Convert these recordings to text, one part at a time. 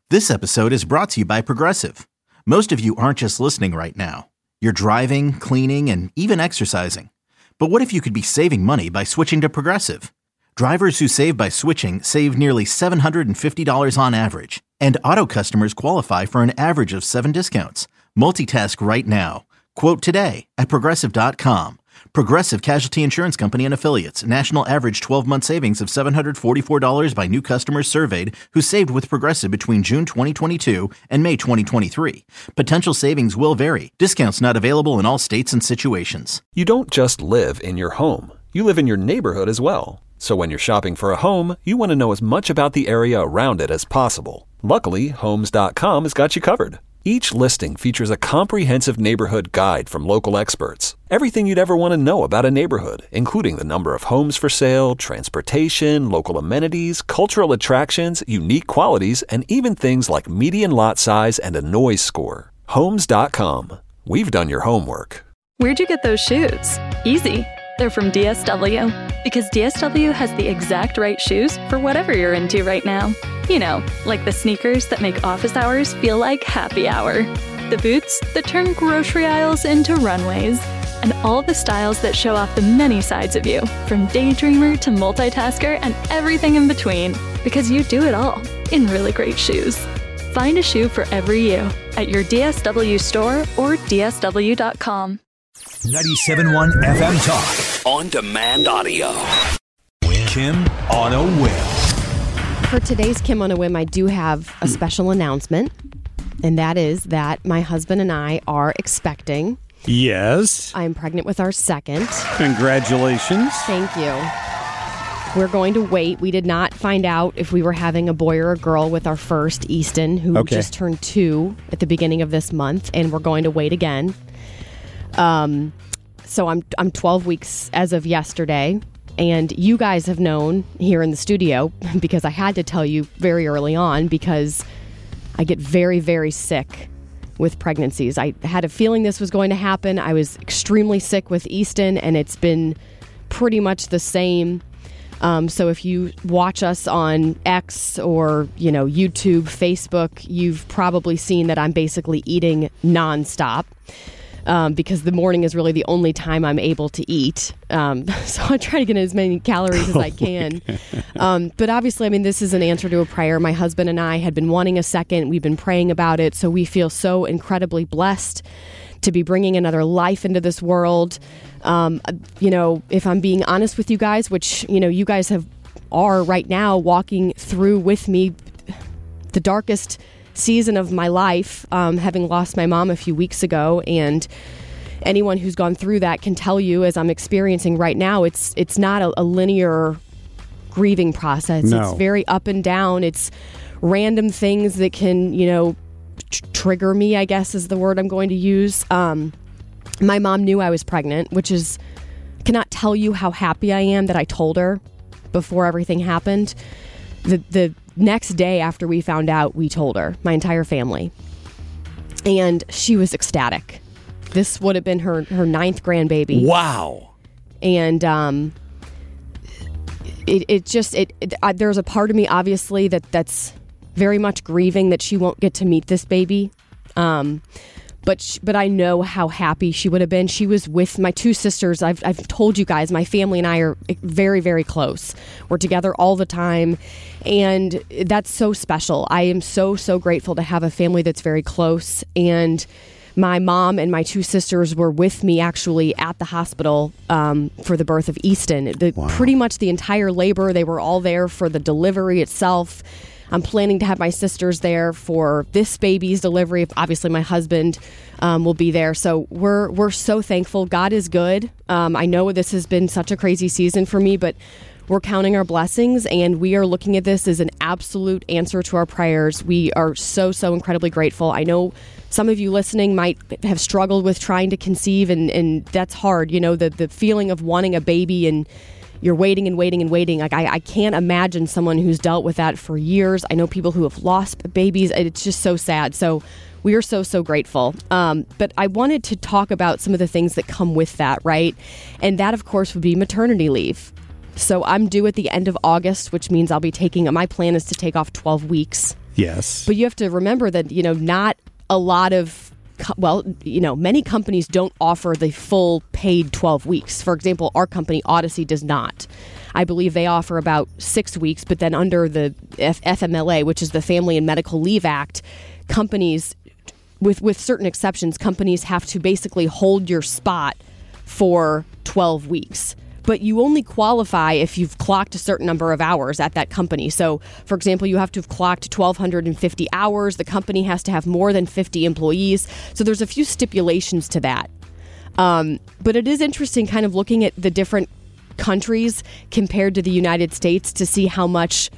This episode is brought to you by Progressive. Most of you aren't just listening right now. You're driving, cleaning, and even exercising. But what if you could be saving money by switching to Progressive? Drivers who save by switching save nearly $750 on average. And auto customers qualify for an average of 7 discounts. Multitask right now. Quote today at Progressive.com. Progressive Casualty Insurance Company and Affiliates. National average 12-month savings of $744 by new customers surveyed who saved with Progressive between June 2022 and May 2023. Potential savings will vary. Discounts not available in all states and situations. You don't just live in your home. You live in your neighborhood as well. So when you're shopping for a home, you want to know as much about the area around it as possible. Luckily, Homes.com has got you covered. Each listing features a comprehensive neighborhood guide from local experts. Everything you'd ever want to know about a neighborhood, including the number of homes for sale, transportation, local amenities, cultural attractions, unique qualities, and even things like median lot size and a noise score. Homes.com. We've done your homework. Where'd you get those shoes? Easy. They're from DSW. Because DSW has the exact right shoes for whatever you're into right now. You know, like the sneakers that make office hours feel like happy hour. The boots that turn grocery aisles into runways. And all the styles that show off the many sides of you, from daydreamer to multitasker and everything in between. Because you do it all in really great shoes. Find a shoe for every you at your DSW store or DSW.com. 97.1 FM Talk. On demand audio. Kim on a Whim. For today's Kim on a Whim, I do have a special announcement, and that is that my husband and I are expecting. Yes. I'm pregnant with our second. Congratulations. Thank you. We're going to wait. We did not find out if we were having a boy or a girl with our first, Easton, who just turned 2 at the beginning of this month, and we're going to wait again. So I'm 12 weeks as of yesterday. And you guys have known here in the studio, because I had to tell you very early on, because I get very, very sick with pregnancies. I had a feeling this was going to happen. I was extremely sick with Easton, and it's been pretty much the same. So if you watch us on X or, YouTube, Facebook, you've probably seen that I'm basically eating nonstop. Because the morning is really the only time I'm able to eat. So I try to get as many calories as I can. But obviously, this is an answer to a prayer. My husband and I had been wanting a second. We've been praying about it. So we feel so incredibly blessed to be bringing another life into this world. If I'm being honest with you guys, which, you guys are right now walking through with me the darkest season of my life, having lost my mom a few weeks ago, and anyone who's gone through that can tell you, as I'm experiencing right now, it's not a linear grieving process. No. It's very up and down. It's random things that can, trigger me, I guess is the word I'm going to use. My mom knew I was pregnant, which is, cannot tell you how happy I am that I told her before everything happened. The next day after we found out, we told her, my entire family. And she was ecstatic. This would have been her 9th grandbaby. Wow. And there's a part of me, obviously, that's very much grieving that she won't get to meet this baby. But I know how happy she would have been. She was with my 2 sisters. I've told you guys, my family and I are very, very close. We're together all the time, and that's so special. I am so, so grateful to have a family that's very close. And my mom and my 2 sisters were with me actually at the hospital for the birth of Easton. Pretty much the entire labor, they were all there for the delivery itself. I'm planning to have my sisters there for this baby's delivery. Obviously, my husband will be there. So we're so thankful. God is good. I know this has been such a crazy season for me, but we're counting our blessings, and we are looking at this as an absolute answer to our prayers. We are so, so incredibly grateful. I know some of you listening might have struggled with trying to conceive, and that's hard. The feeling of wanting a baby and you're waiting and waiting and waiting. Like I can't imagine someone who's dealt with that for years. I know people who have lost babies. It's just so sad. So we are so, so grateful. But I wanted to talk about some of the things that come with that, right? And that, of course, would be maternity leave. So I'm due at the end of August, which means I'll be taking, my plan is to take off 12 weeks Yes. But you have to remember that, not a lot of, many companies don't offer the full paid 12 weeks. For example, our company, Odyssey, does not. I believe they offer about 6 weeks, but then under the FMLA, which is the Family and Medical Leave Act, companies, with certain exceptions, companies have to basically hold your spot for 12 weeks. But you only qualify if you've clocked a certain number of hours at that company. So, for example, you have to have clocked 1,250 hours. The company has to have more than 50 employees. So there's a few stipulations to that. But it is interesting kind of looking at the different countries compared to the United States to see how much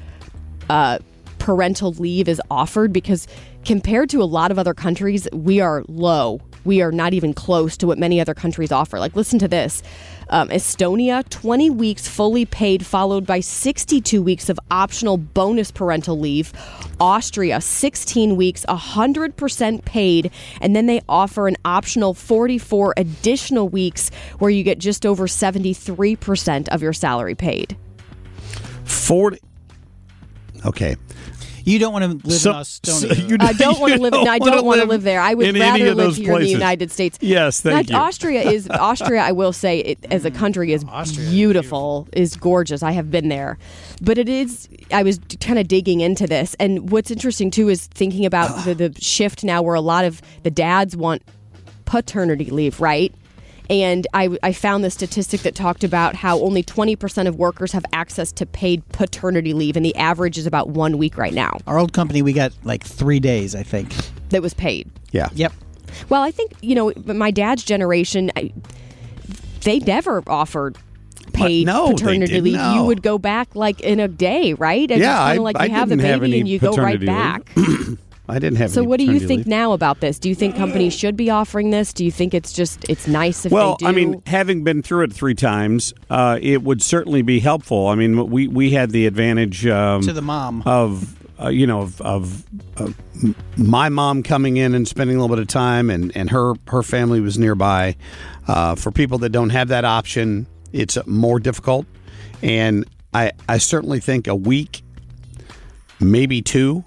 parental leave is offered, because compared to a lot of other countries, we are low. We are not even close to what many other countries offer. Like, listen to this. Estonia, 20 weeks fully paid, followed by 62 weeks of optional bonus parental leave. Austria, 16 weeks, 100% paid. And then they offer an optional 44 additional weeks where you get just over 73% of your salary paid. 40. Okay. You don't want to live in Estonia. I don't want to live. I don't want to live there. I would rather live here in the United States. Yes, thank you. Austria, I will say, as a country, is beautiful, is gorgeous. I have been there, but it is. I was kind of digging into this, and what's interesting too is thinking about the shift now, where a lot of the dads want paternity leave, right? And I found the statistic that talked about how only 20% of workers have access to paid paternity leave, and the average is about 1 week right now. Our old company, we got like 3 days, I think. That was paid. Yeah. Yep. Well, I think, my dad's generation, they never offered paid paternity leave. No. You would go back like in a day, right? And Yeah, it's kind of like you have the baby and you go right back. I didn't have So any what do you paternity think leave. now about this? Do you think companies should be offering this? Do you think it's nice if they do? Well, I mean, having been through it 3 times, it would certainly be helpful. I mean, we had the advantage to the mom of my mom coming in and spending a little bit of time, and her family was nearby. For people that don't have that option, it's more difficult. And I certainly think a week, maybe 2.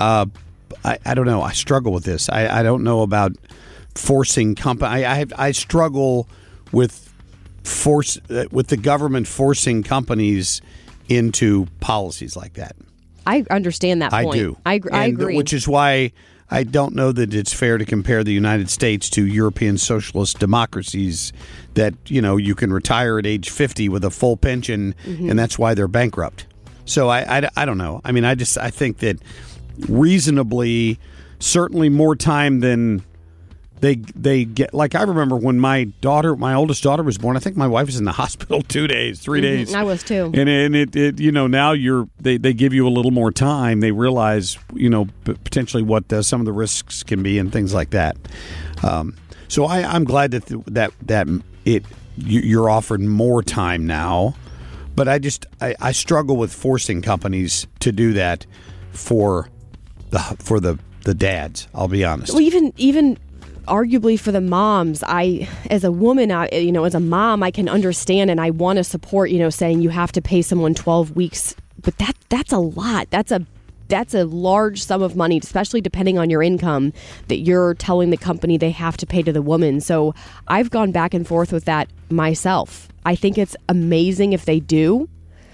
I don't know. I struggle with this. I don't know about forcing company. I struggle with with the government forcing companies into policies like that. I understand that point. I do. I agree. Which is why I don't know that it's fair to compare the United States to European socialist democracies that, you can retire at age 50 with a full pension, and that's why they're bankrupt. So I don't know. I mean, I think that reasonably, certainly more time than they get. Like, I remember when my oldest daughter was born, I think my wife was in the hospital 2 days, 3 days. I was too. And it now they give you a little more time. They realize, potentially what some of the risks can be and things like that. So I'm glad that you're offered more time now. But I struggle with forcing companies to do that for the dads. I'll be honest. Well, even arguably for the moms, as a woman, as a mom, I can understand and I want to support, saying you have to pay someone 12 weeks, but that's a lot. That's a large sum of money, especially depending on your income, that you're telling the company they have to pay to the woman. So I've gone back and forth with that myself. I think it's amazing if they do,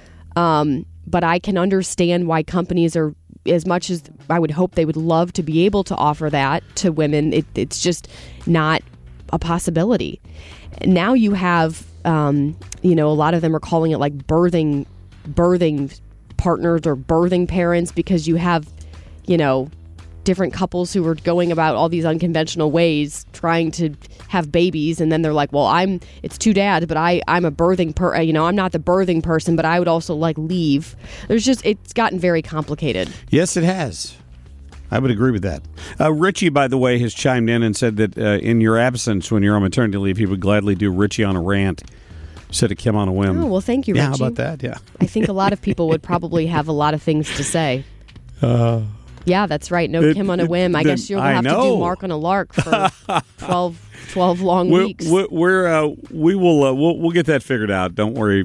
but I can understand why companies are, as much as I would hope they would love to be able to offer that to women, it's just not a possibility. Now you have, a lot of them are calling it like birthing partners or birthing parents, because you have, different couples who are going about all these unconventional ways trying to have babies, and then they're like, well, it's 2 dads, but I'm a birthing I'm not the birthing person, but I would also like leave. It's gotten very complicated. Yes, it has. I would agree with that. Richie, by the way, has chimed in and said that in your absence, when you're on maternity leave, he would gladly do Richie on a rant instead of Kim on a whim. Oh, well, thank you, Richie. Yeah, how about that? Yeah. I think a lot of people would probably have a lot of things to say. Yeah, that's right. No Kim on a whim. I guess you'll have to do Mark on a lark for 12 long weeks. We'll get that figured out. Don't worry.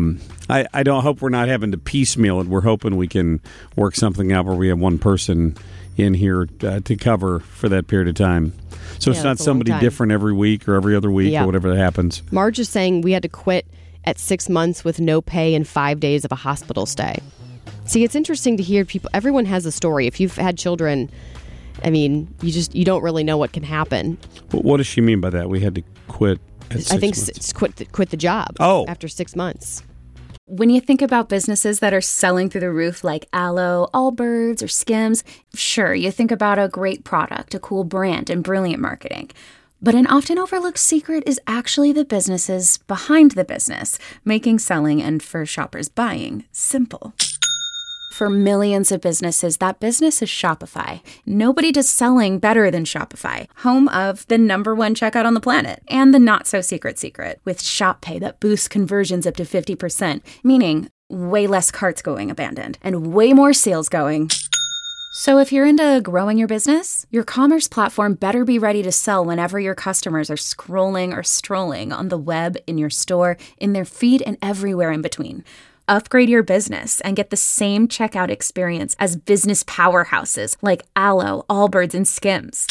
I don't hope we're not having to piecemeal it. We're hoping we can work something out where we have one person in here to cover for that period of time. So it's not somebody different every week or every other week or whatever that happens. Marge is saying we had to quit at 6 months with no pay and 5 days of a hospital stay. See, it's interesting to hear people. Everyone has a story. If you've had children, I mean, you don't really know what can happen. What does she mean by that? We had to quit at 6 months? Quit the job after 6 months. When you think about businesses that are selling through the roof like Aloe, Allbirds, or Skims, sure, you think about a great product, a cool brand, and brilliant marketing. But an often overlooked secret is actually the businesses behind the business, making selling and for shoppers buying simple. For millions of businesses, that business is Shopify. Nobody does selling better than Shopify, home of the #1 checkout on the planet and the not-so-secret secret with Shop Pay that boosts conversions up to 50%, meaning way less carts going abandoned and way more sales going. So if you're into growing your business, your commerce platform better be ready to sell whenever your customers are scrolling or strolling on the web, in your store, in their feed, and everywhere in between. Upgrade your business and get the same checkout experience as business powerhouses like Aloe, Allbirds, and Skims.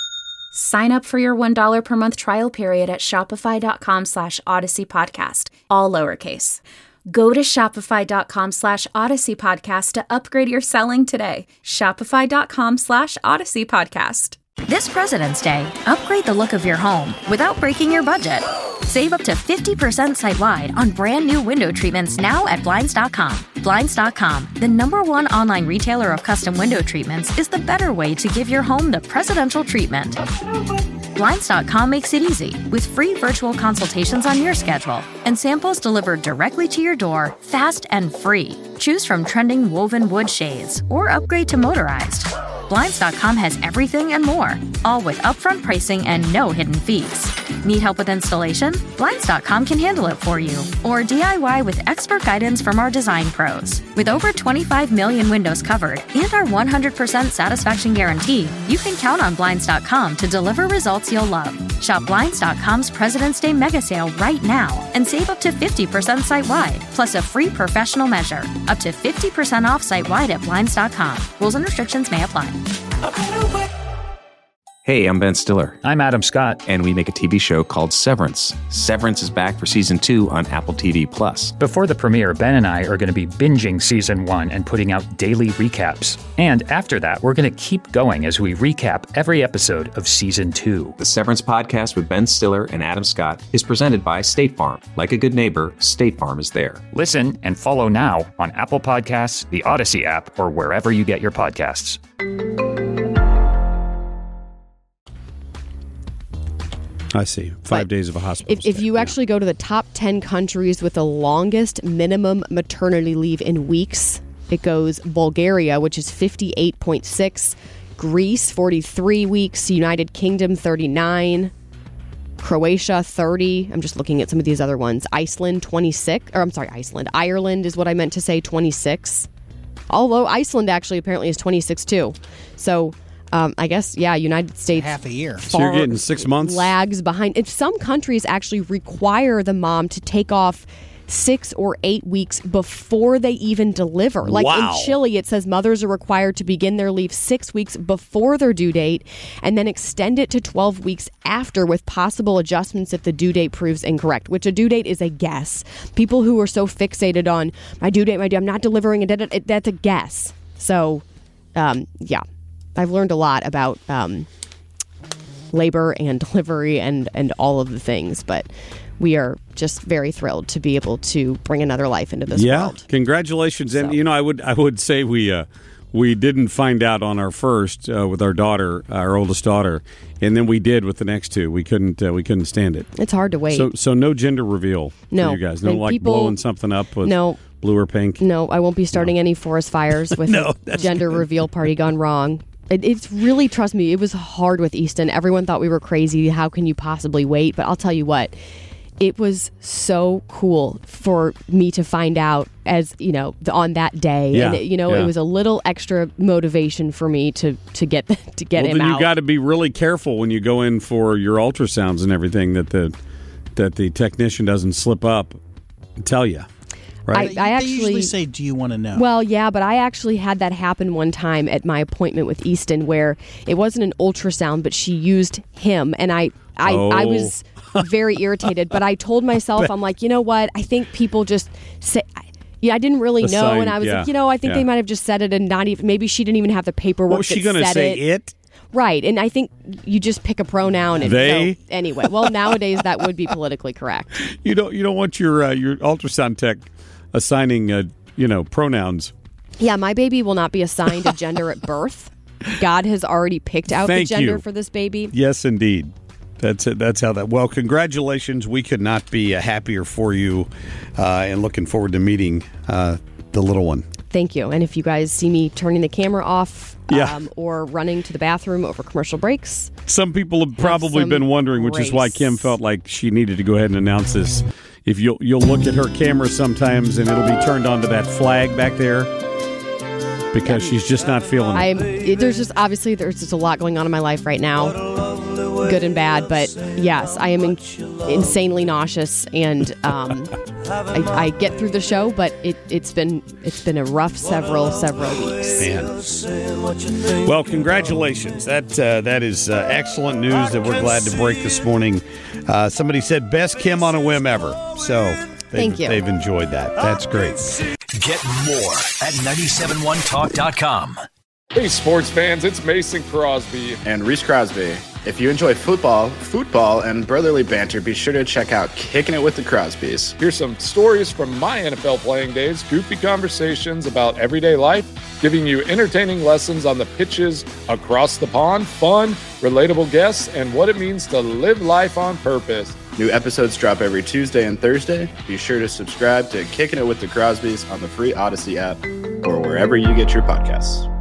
Sign up for your $1 per month trial period at shopify.com/Odyssey Podcast, all lowercase. Go to shopify.com/Odyssey Podcast to upgrade your selling today. Shopify.com/Odyssey Podcast. This President's Day, upgrade the look of your home without breaking your budget. Save up to 50% site-wide on brand new window treatments now at Blinds.com. Blinds.com, the #1 online retailer of custom window treatments, is the better way to give your home the presidential treatment. Blinds.com makes it easy with free virtual consultations on your schedule and samples delivered directly to your door, fast and free. Choose from trending woven wood shades or upgrade to motorized. Blinds.com has everything and more, all with upfront pricing and no hidden fees. Need help with installation? Blinds.com can handle it for you. Or DIY with expert guidance from our design pros. With over 25 million windows covered and our 100% satisfaction guarantee, you can count on Blinds.com to deliver results you'll love. Shop Blinds.com's President's Day mega sale right now and save up to 50% site-wide, plus a free professional measure. Up to 50% off site-wide at Blinds.com. Rules and restrictions may apply. Hey, I'm Ben Stiller. I'm Adam Scott. And we make a TV show called Severance. Severance is back for Season 2 on Apple TV+. Before the premiere, Ben and I are going to be binging Season 1 and putting out daily recaps. And after that, we're going to keep going as we recap every episode of Season 2. The Severance podcast with Ben Stiller and Adam Scott is presented by State Farm. Like a good neighbor, State Farm is there. Listen and follow now on Apple Podcasts, the Odyssey app, or wherever you get your podcasts. I see. 5 days of a hospital stay. If you actually go to the top 10 countries with the longest minimum maternity leave in weeks, it goes Bulgaria, which is 58.6, Greece, 43 weeks, United Kingdom, 39, Croatia, 30. I'm just looking at some of these other ones. Ireland is what I meant to say, 26. Although Iceland actually apparently is 26 too. So I guess, United States. Half a year. So you're getting 6 months? Lags behind. If some countries actually require the mom to take off 6 or 8 weeks before they even deliver. Like in Chile, it says mothers are required to begin their leave 6 weeks before their due date and then extend it to 12 weeks after with possible adjustments if the due date proves incorrect, which a due date is a guess. People who are so fixated on my due date, I'm not delivering, that's a guess. So, I've learned a lot about labor and delivery and all of the things, but we are just very thrilled to be able to bring another life into this world. Congratulations. So. And, I would say we didn't find out on our first with our daughter, our oldest daughter, and then we did with the next two. We couldn't stand it. It's hard to wait. So no gender reveal for you guys. No, like blowing something up with blue or pink. No, I won't be starting any forest fires with a gender reveal party gone wrong. It's really, trust me, it was hard with Easton. Everyone thought we were crazy. How can you possibly wait? But I'll tell you what, it was so cool for me to find out as, on that day. Yeah, and, it was a little extra motivation for me to get him out. Then you got to be really careful when you go in for your ultrasounds and everything that the technician doesn't slip up and tell you. Right? They usually say, do you want to know? Well, yeah, but I actually had that happen one time at my appointment with Easton where it wasn't an ultrasound, but she used him. And I was very irritated. But I told myself, I'm like, you know what? I think people just say... Yeah, I didn't really know. And I was like, I think they might have just said it and not even... Maybe she didn't even have the paperwork. What was she going to say? It? Right, and I think you just pick a pronoun. And they? So, anyway, well, nowadays that would be politically correct. You don't want your ultrasound tech assigning pronouns. Yeah, my baby will not be assigned a gender at birth. God has already picked out the gender for this baby. Yes, indeed. That's it. That's how that. Well, congratulations. We could not be happier for you, and looking forward to meeting the little one. Thank you. And if you guys see me turning the camera off or running to the bathroom over commercial breaks, some people have probably been wondering, which is why Kim felt like she needed to go ahead and announce this. If you'll look at her camera sometimes, and it'll be turned onto that flag back there because she's just not feeling it. There's just a lot going on in my life right now, good and bad. But yes, I am insanely nauseous, and I get through the show, but it's been a rough several weeks. Man. Well, congratulations. That is excellent news that we're glad to break this morning. Somebody said best Kim on a whim ever. So thank you. They've enjoyed that. That's great. Get more at 971talk.com. Hey, sports fans, it's Mason Crosby. And Reese Crosby. If you enjoy football, and brotherly banter, be sure to check out Kicking It with the Crosbys. Here's some stories from my NFL playing days, goofy conversations about everyday life, giving you entertaining lessons on the pitches across the pond, fun, relatable guests, and what it means to live life on purpose. New episodes drop every Tuesday and Thursday. Be sure to subscribe to Kicking It with the Crosbys on the free Odyssey app or wherever you get your podcasts.